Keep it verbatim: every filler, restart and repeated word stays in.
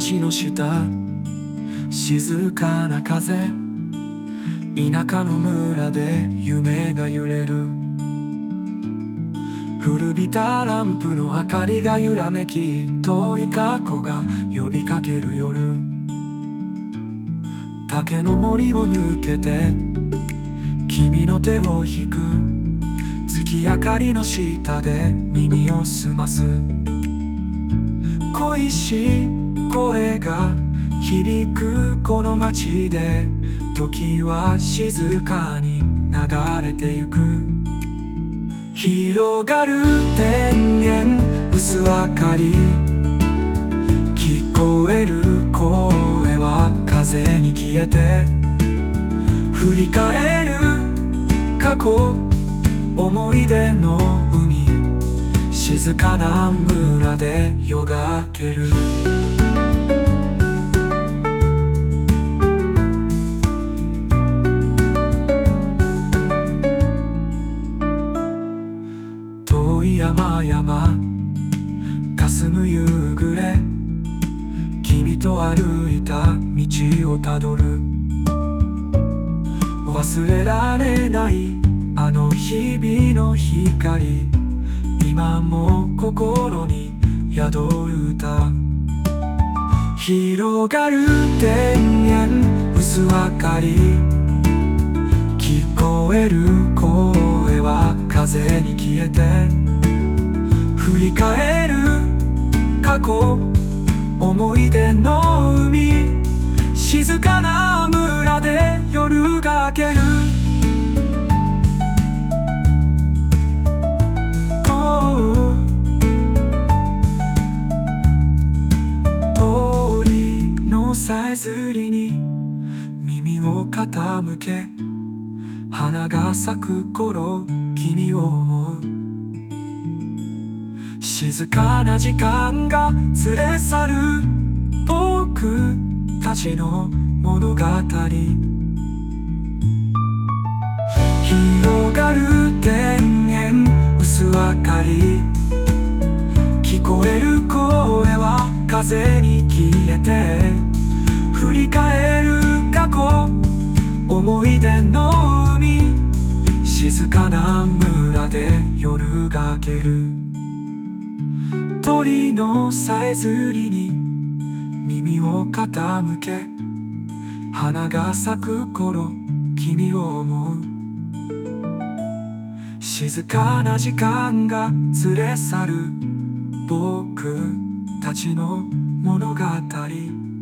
橋の下、静かな風、田舎の村で夢が揺れる。古びたランプの明かりが揺らめき、遠い過去が呼びかける夜。竹の森を抜けて君の手を引く。月明かりの下で耳を澄ます。恋しい声が響くこの街で、時は静かに流れてゆく。広がる田園薄明かり、聞こえる声は風に消えて。振り返る過去、思い出の海、静かな村で夜が明ける。遠い山々、霞む夕暮れ、君と歩いた道をたどる。忘れられないあの日々の光、今も心に宿る歌。広がる田園薄明かり、聞こえる声は風に消えて。振り返る過去、思い出の海、静かな村で夜が明ける。通りのさえずりに耳を傾け、花が咲く頃君を思う。静かな時間が連れ去る僕たちの物語。広がる田園薄明かり、聞こえる声は風に消えて。振り返る過去、思い出の海、静かな村で夜が明ける。鳥のさえずりに耳を傾け、花が咲く頃君を思う。静かな時間が連れ去る僕たちの物語。